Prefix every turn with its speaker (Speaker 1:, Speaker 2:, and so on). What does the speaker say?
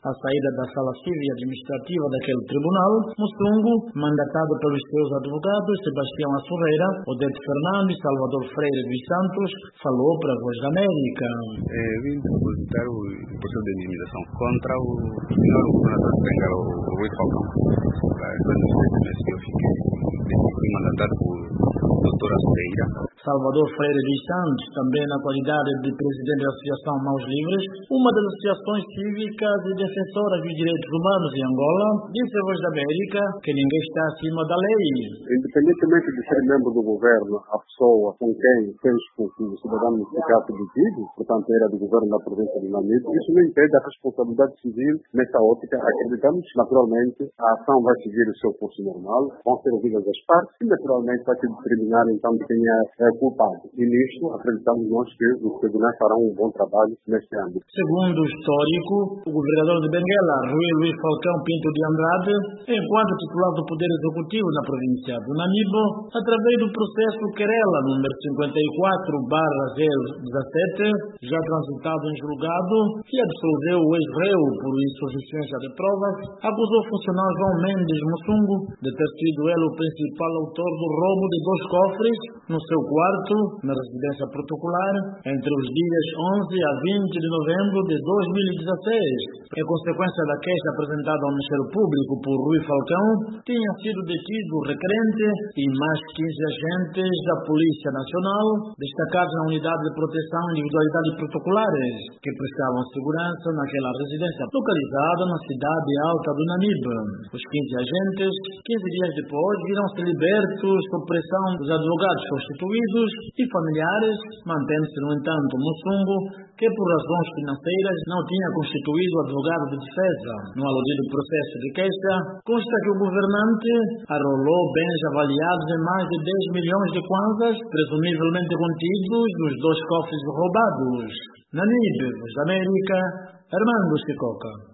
Speaker 1: À saída da sala civil e administrativa daquele tribunal, Mussungu, mandatado pelos seus advogados Sebastião Assurreira, Odete Fernando e Salvador Freire dos Santos, falou para a Voz da América.
Speaker 2: Vim depositar o processo de indenização contra o senhor governador de Bengala, o Rui Falcão. Eu fui mandatado por doutora Assurreira.
Speaker 1: Salvador Freire dos Santos, também na qualidade de presidente da Associação Mãos Livres, uma das associações cívicas e defensoras dos direitos humanos em Angola, disse à Voz da América que ninguém está acima da lei.
Speaker 3: Independentemente de ser membro do governo, a pessoa com quem fez com que o cidadão ficasse detido, portanto era do governo da província de Namibe, isso não impede a responsabilidade civil nessa ótica. Acreditamos que, naturalmente, a ação vai seguir o seu curso normal, vão ser ouvidas as partes e, naturalmente, vai se determinar, então, quem é culpado. E nisto, acreditamos nós que os tribunais farão um bom trabalho neste âmbito.
Speaker 1: Segundo o histórico, o governador de Benguela, Rui Luís Falcão Pinto de Andrade, enquanto titular do Poder Executivo na província do Namibe, através do processo Querela número 54/017, já transitado em julgado, que absolveu o ex-réu por insuficiência de provas, acusou o funcionário João Mendes Mussungu de ter sido ele o principal autor do roubo de 2 cofres no seu quarto, na residência protocolar, entre os dias 11 a 20 de novembro de 2016. Em consequência da queixa apresentada ao Ministério Público por Rui Falcão, tinha sido detido o requerente e mais 15 agentes da Polícia Nacional, destacados na Unidade de Proteção e Individualidade Protocolares, que prestavam segurança naquela residência localizada na cidade alta do Namibe. Os 15 agentes, 15 dias depois, viram ser libertos sob pressão dos advogados constituídos e familiares, mantendo-se, no entanto, Mussungu, que por razões financeiras não tinha constituído advogado de defesa. No aludido processo de queixa, consta que o governante arrolou bens avaliados em mais de 10 milhões de kwanzas, presumivelmente contidos nos 2 cofres roubados. Namibe, Voz da América, Armando Chicoca.